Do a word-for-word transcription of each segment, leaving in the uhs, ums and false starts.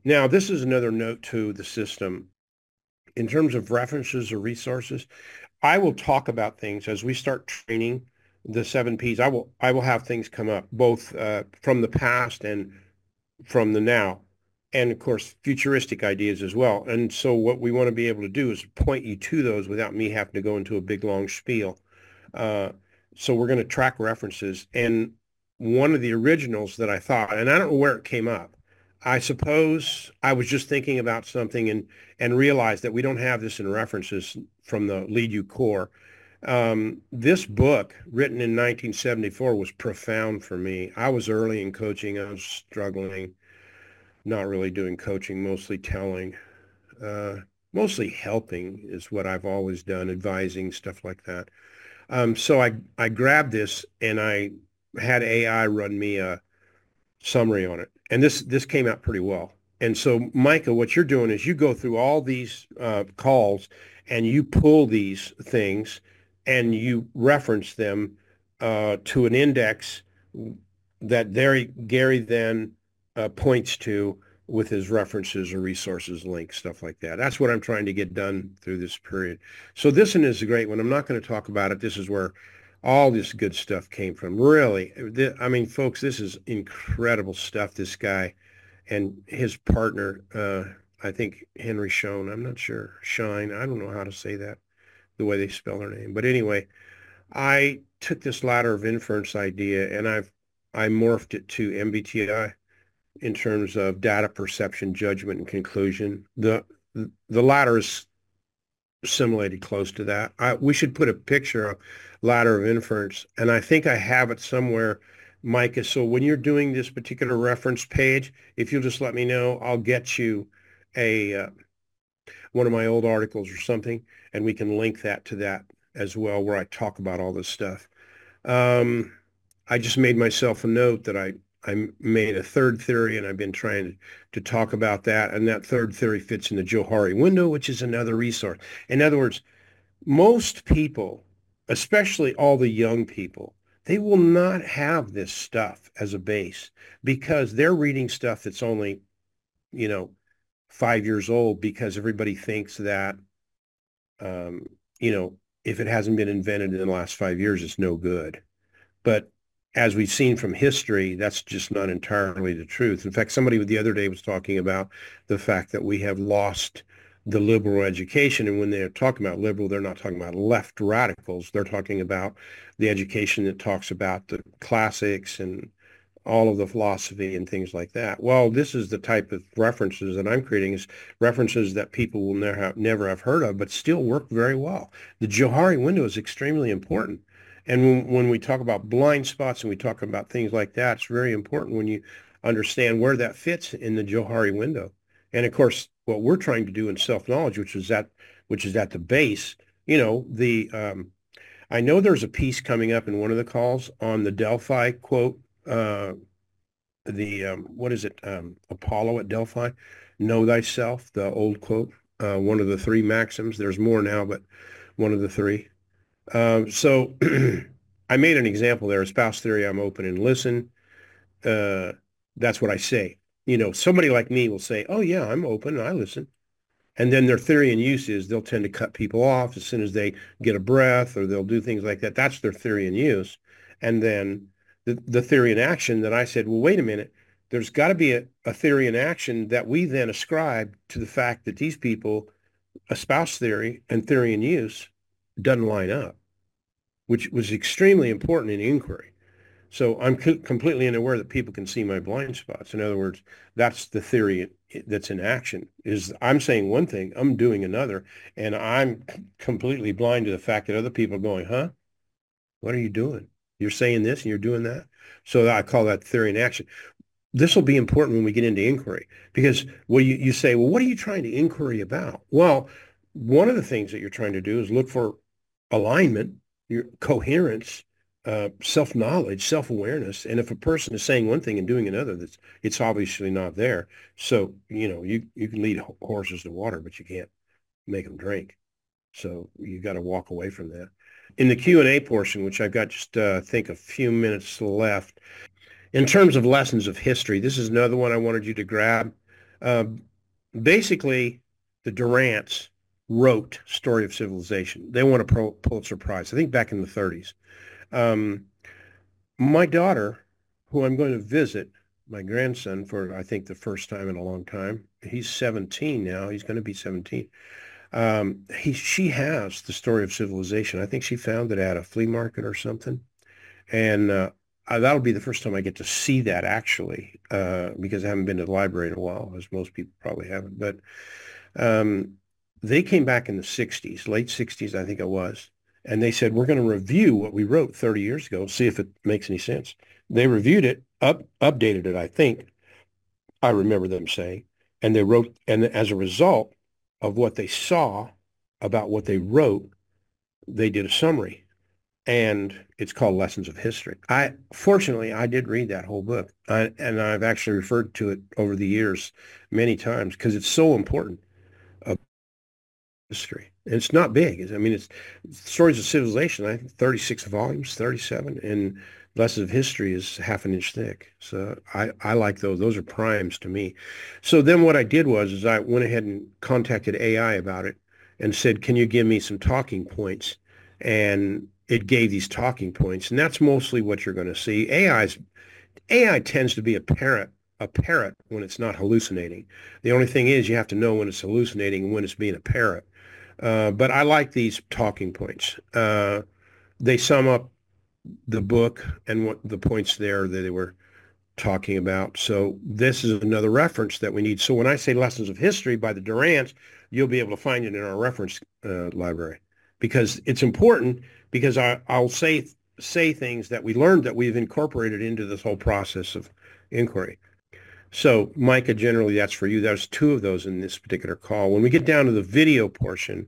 Now, this is another note to the system. In terms of references or resources, I will talk about things as we start training the seven Ps. I will I will have things come up both uh, from the past and from the now, and of course futuristic ideas as well. And so what we want to be able to do is point you to those without me having to go into a big long spiel. Uh, so we're going to track references. And one of the originals that I thought, and I don't know where it came up. I suppose I was just thinking about something and and realized that we don't have this in references from the Lead You core. Um, this book, written in nineteen seventy-four, was profound for me. I was early in coaching. I was struggling, not really doing coaching, mostly telling, uh, mostly helping is what I've always done, advising, stuff like that. Um, so I, I grabbed this and I had A I run me a summary on it. And this, this came out pretty well. And so, Micah, what you're doing is you go through all these uh, calls and you pull these things and you reference them uh, to an index that Gary, Gary then uh, points to with his references or resources, links, stuff like that. That's what I'm trying to get done through this period. So this one is a great one. I'm not going to talk about it. This is where all this good stuff came from. Really, I mean, folks, this is incredible stuff. This guy and his partner, uh, I think Henry Schoen, I'm not sure, Shine, I don't know how to say that, the way they spell their name. But anyway, I took this ladder of inference idea and I've I morphed it to M B T I in terms of data perception, judgment, and conclusion. The the latter is assimilated close to that. I, we should put a picture of ladder of inference, and I think I have it somewhere, Micah. So when you're doing this particular reference page, if you'll just let me know, I'll get you a uh, one of my old articles or something, and we can link that to that as well, where I talk about all this stuff. Um, I just made myself a note that I I made a third theory, and I've been trying to, to talk about that. And that third theory fits in the Johari window, which is another resource. In other words, most people, especially all the young people, they will not have this stuff as a base because they're reading stuff that's only, you know, five years old because everybody thinks that, um, you know, if it hasn't been invented in the last five years, it's no good. But as we've seen from history, that's just not entirely the truth. In fact, somebody the other day was talking about the fact that we have lost the liberal education. And when they're talking about liberal, they're not talking about left radicals. They're talking about the education that talks about the classics and all of the philosophy and things like that. Well, this is the type of references that I'm creating is references that people will never have, never have heard of, but still work very well. The Johari window is extremely important. And when, when we talk about blind spots and we talk about things like that, it's very important when you understand where that fits in the Johari window. And of course, what we're trying to do in self-knowledge, which is that, which is at the base, you know, the um, I know there's a piece coming up in one of the calls on the Delphi quote, uh, the um, what is it, um, Apollo at Delphi, know thyself, the old quote, uh, one of the three maxims. There's more now, but one of the three. Um, so I made an example there. Espouse theory, I'm open and listen. Uh, that's what I say. You know, somebody like me will say, oh, yeah, I'm open and I listen. And then their theory and use is they'll tend to cut people off as soon as they get a breath or they'll do things like that. That's their theory and use. And then the, the theory and action that I said, well, wait a minute, there's got to be a, a theory and action that we then ascribe to the fact that these people espouse theory and theory and use doesn't line up, which was extremely important in inquiry. So I'm co- completely unaware that people can see my blind spots. In other words, that's the theory that's in action is I'm saying one thing, I'm doing another, and I'm completely blind to the fact that other people are going, huh? What are you doing? You're saying this and you're doing that. So I call that theory in action. This will be important when we get into inquiry because well, you, you say, well, what are you trying to inquiry about? Well, one of the things that you're trying to do is look for alignment, your coherence, uh, self-knowledge, self-awareness. And if a person is saying one thing and doing another, that's it's obviously not there. So, you know, you you can lead horses to water, but you can't make them drink. So you got to walk away from that. In the Q and A portion, which I've got just, uh, I think, a few minutes left, in terms of lessons of history, this is another one I wanted you to grab. Uh, basically, the Durants wrote Story of Civilization. They won a Pulitzer Prize, I think back in the thirties. Um, my daughter, who I'm going to visit, my grandson, for I think the first time in a long time, he's seventeen now. He's going to be seventeen. Um, he, she has the Story of Civilization. I think she found it at a flea market or something. And uh, I, that'll be the first time I get to see that actually, uh, because I haven't been to the library in a while, as most people probably haven't. But um, they came back in the sixties, late sixties, I think it was. And they said, we're going to review what we wrote thirty years ago, see if it makes any sense. They reviewed it, up, updated it, I think. I remember them saying. And they wrote, and as a result of what they saw about what they wrote, they did a summary and it's called Lessons of History. I fortunately I did read that whole book, I, and I've actually referred to it over the years many times because it's so important of history. And it's not big. I mean, it's Stories of Civilization. I think thirty-six volumes, thirty-seven, and Lessons of History is half an inch thick. So I I like those. Those are primes to me. So then what I did was is I went ahead and contacted A I about it and said, can you give me some talking points? And it gave these talking points, and that's mostly what you're going to see. A I's A I tends to be a parrot, a parrot when it's not hallucinating. The only thing is you have to know when it's hallucinating and when it's being a parrot. Uh, but I like these talking points. Uh, they sum up the book and what the points there that they were talking about. So this is another reference that we need. So when I say Lessons of History by the Durants, you'll be able to find it in our reference uh, library because it's important because I, I'll say say things that we learned that we've incorporated into this whole process of inquiry. So Micah, generally that's for you. There's two of those in this particular call. When we get down to the video portion,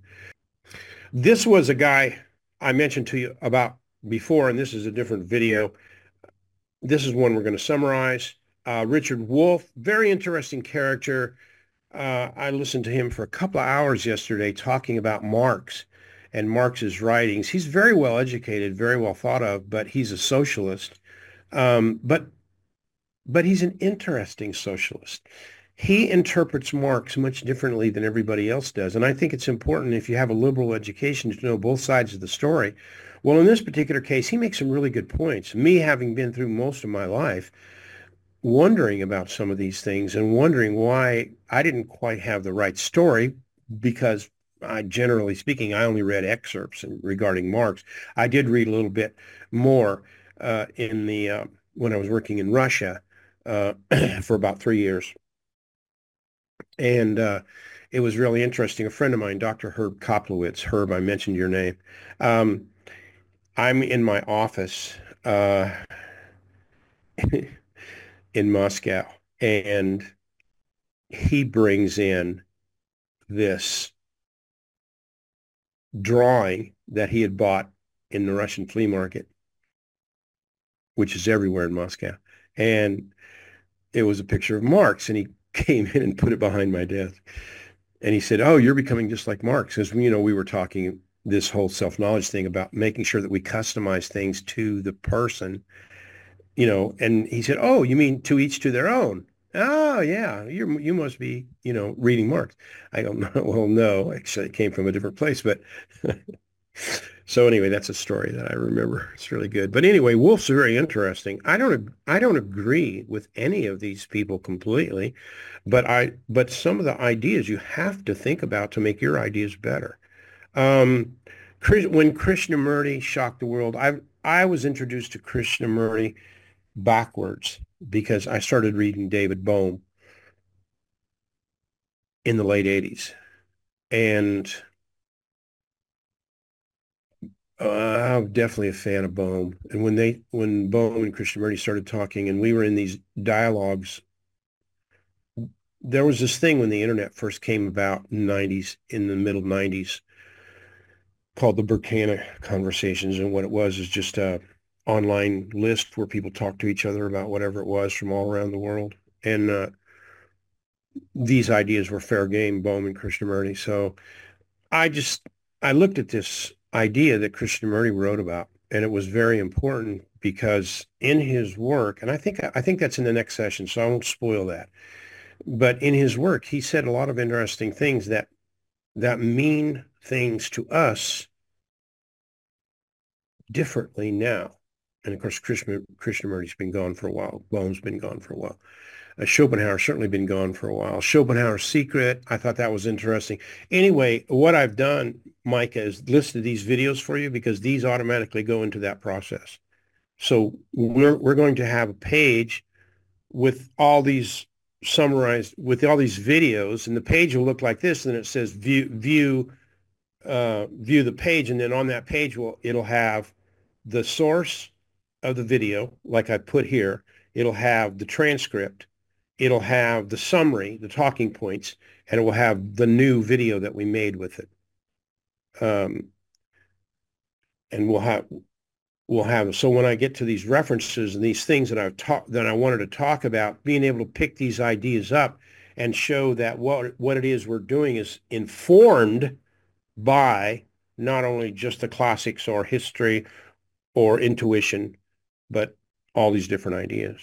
this was a guy I mentioned to you about before, and this is a different video. This is one we're going to summarize. Uh, Richard Wolff, very interesting character. Uh, I listened to him for a couple of hours yesterday talking about Marx and Marx's writings. He's very well educated, very well thought of, but he's a socialist. Um, but but he's an interesting socialist. He interprets Marx much differently than everybody else does. And I think it's important if you have a liberal education to know both sides of the story. Well, in this particular case, he makes some really good points. Me having been through most of my life, wondering about some of these things and wondering why I didn't quite have the right story because I, generally speaking, I only read excerpts regarding Marx. I did read a little bit more uh, in the uh, when I was working in Russia uh, for about three years. And uh, it was really interesting. A friend of mine, Doctor Herb Koplowitz, Herb, I mentioned your name. Um, I'm in my office uh, in Moscow, and he brings in this drawing that he had bought in the Russian flea market, which is everywhere in Moscow. And it was a picture of Marx, and he came in and put it behind my desk. And he said, oh, you're becoming just like Marx. Because, you know, we were talking this whole self-knowledge thing about making sure that we customize things to the person, you know. And he said, oh, you mean to each to their own? Oh, yeah, you you must be, you know, reading Marx. I don't know. Well, no, actually, it came from a different place. But so anyway, that's a story that I remember. It's really good. But anyway, Wolff's very interesting. I don't I don't agree with any of these people completely, but I but some of the ideas you have to think about to make your ideas better. Um, when Krishnamurti shocked the world, I I was introduced to Krishnamurti backwards because I started reading David Bohm in the late eighties. And uh, I'm definitely a fan of Bohm. And when they when Bohm and Krishnamurti started talking and we were in these dialogues, there was this thing when the internet first came about in the nineties, in the middle nineties, called the Berkana Conversations. And what it was is just a online list where people talk to each other about whatever it was from all around the world. And uh, these ideas were fair game, Bohm and Krishnamurti. So I just, I looked at this idea that Krishnamurti wrote about, and it was very important because in his work, and I think, I think that's in the next session, so I won't spoil that. But in his work, he said a lot of interesting things that that mean things to us differently now. And of course, Krishnamurti, Krishnamurti's been gone for a while. Bohm's been gone for a while. Uh, Schopenhauer's certainly been gone for a while. Schopenhauer's Secret, I thought that was interesting. Anyway, what I've done, Micah, is listed these videos for you because these automatically go into that process. So we're we're going to have a page with all these summarized with all these videos, and the page will look like this. And it says view view uh, view the page, and then on that page will it'll have the source of the video, like I put here. It'll have the transcript. It'll have the summary, the talking points, and it will have the new video that we made with it. Um, and we'll have we'll have so when I get to these references and these things that I've talked that I wanted to talk about, being able to pick these ideas up and show that what what it is we're doing is informed by not only just the classics or history or intuition, but all these different ideas.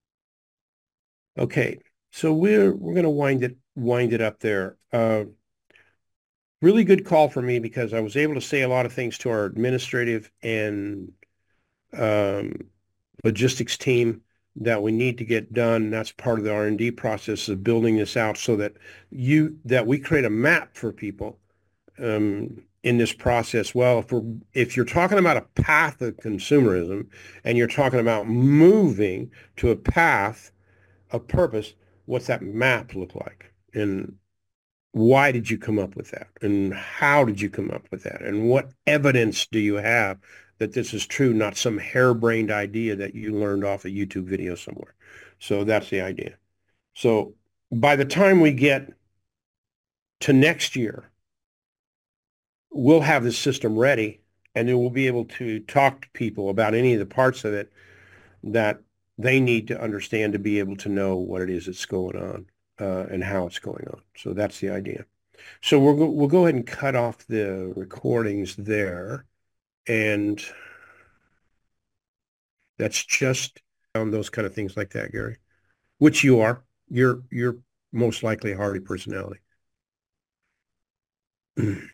Okay, so we're we're going to wind it wind it up there. Uh, really good call for me because I was able to say a lot of things to our administrative and um, logistics team that we need to get done. That's part of the R and D process of building this out so that you that we create a map for people um, in this process. Well, if we're if you're talking about a path of consumerism and you're talking about moving to a path of purpose, what's that map look like? And why did you come up with that? And how did you come up with that? And what evidence do you have that this is true, not some harebrained idea that you learned off a YouTube video somewhere? So that's the idea. So by the time we get to next year, we'll have the system ready, and then we'll be able to talk to people about any of the parts of it that they need to understand to be able to know what it is that's going on uh, and how it's going on. So that's the idea. So we'll go, we'll go ahead and cut off the recordings there, and that's just on those kind of things like that, Gary, which you are. You're you're most likely a Hardy personality.